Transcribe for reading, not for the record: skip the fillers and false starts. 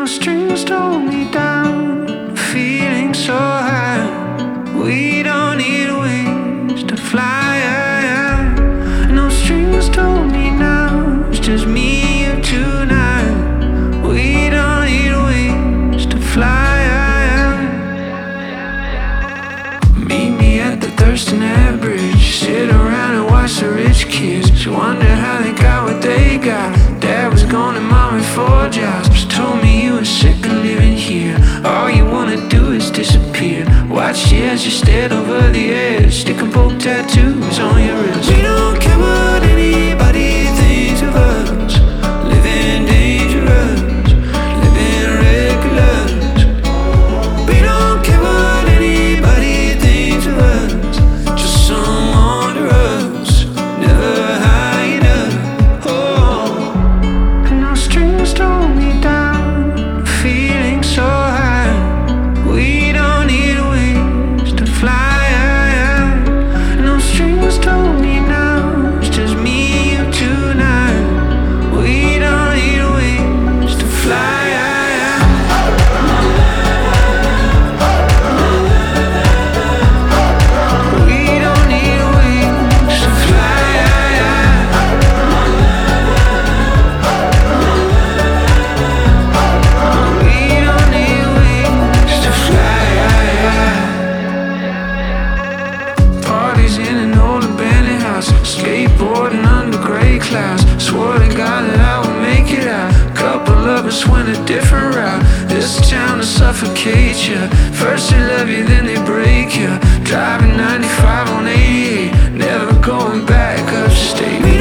strings hold me down, feeling so high. We don't need wings to fly. No strings hold me now, it's just me and you tonight. We don't need wings to fly. Meet me at the Thurston Ave Bridge, sit around and watch the rich kids. She wondered how they got what they got. Dad was gone and mom had 4 jobs. Told me you were sick of living here. All you wanna do is disappear. Watched you as you stared over the edge, stick and poke tattoos on your wrist. We don't care what anybody thinks of us. Living dangerous, living reckless. We don't care what anybody thinks of us. Just some under us, never high enough. Oh, and no strings hold me down, feeling so high. We don't need wings to fly. No strings hold me now, it's just me and you tonight. We don't need wings to fly. We don't need wings to fly. We don't need wings to fly. Parties in an old abandoned house, skateboarding under gray clouds. Swore to God that I would make it out. Couple of us went a different route. This town will suffocate you. First they love you, then they break you. Driving 95 on 88, never going back upstate.